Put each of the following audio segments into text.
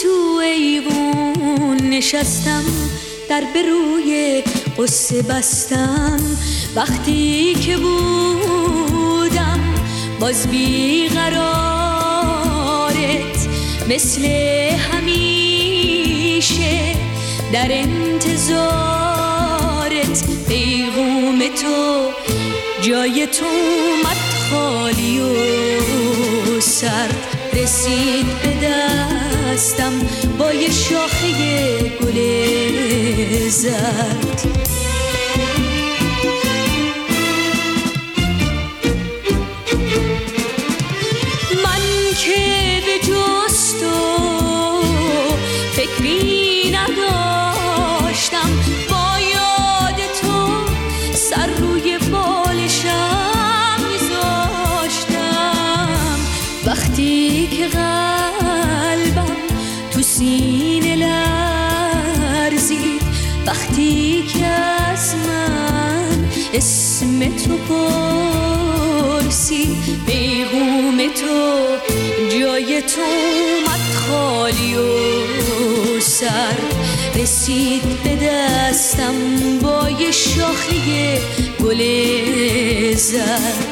تو ایوون نشستم، در به روی قصه بستم. وقتی که بودم باز بیقرارت، مثل همیشه در انتظارت. پیغام تو جای تو اومد خالی و سرد، رسید به دستم با یه شاخه گل زرد. من که به جز تو فکری نداشتم، با یاد تو سر روی بالشم میذاشتم. وقتی که قلبم تو سینه لرزید، وقتی که از من اسم تو پرسید، پیغام تو جای تو اومد خالی و سرد، رسید به دستم با یه شاخه گل زرد.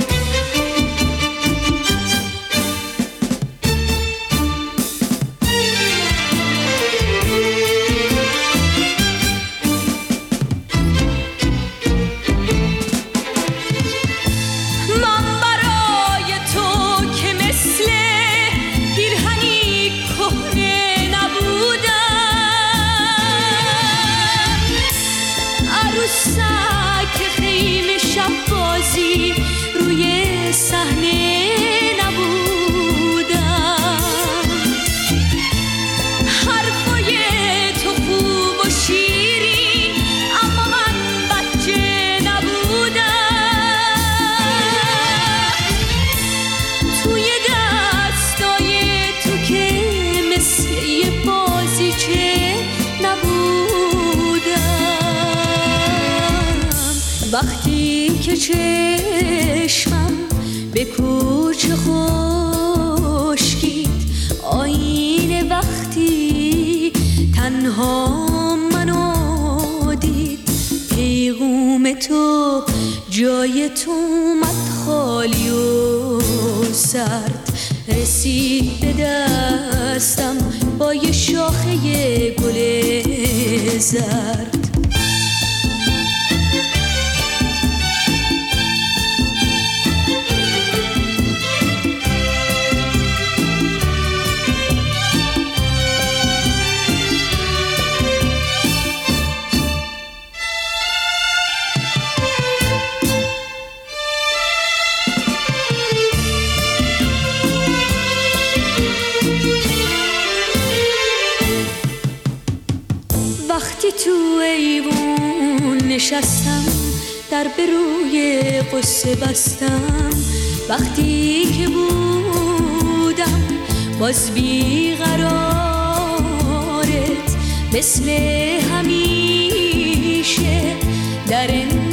که خیمه شب بازی روی صحنه نبودم. حرفای تو خوب و شیرین، اما من بچه نبودم. توی دستای تو که مثل یه بازیچه وقتی که چشمم به کوچه خشکید، آینه وقتی تنها منو دید، پیغام تو جای تو اومد خالی و سرد، رسید به دستم با یه شاخه گل زرد. وقتی تو ایوون نشستم، در به روی قصه بستم. وقتی که بودم باز بیقرارت، مثل همیشه در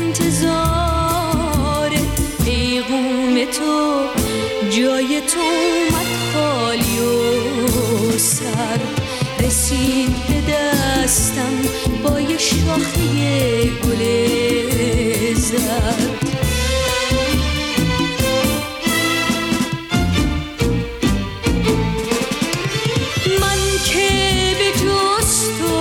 انتظارت. پیغام تو جای تو اومد خالی و سرد، رسید به دستم با یه شاخه گل زرد. من که به جز تو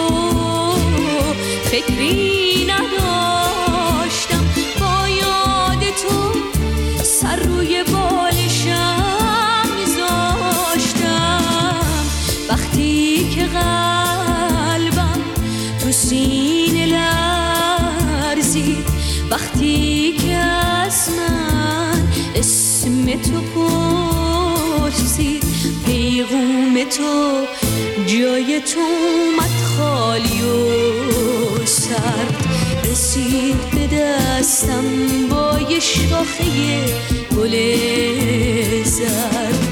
فکری نداشتم، با یاد تو سر روی بالشم میذاشتم. وقتی که قلبم تو سینه لرزید، وقتی که از من اسم تو پرسید، پیغام تو جای تو اومد خالی و سرد، رسید به دستم با یه شاخه گل زرد.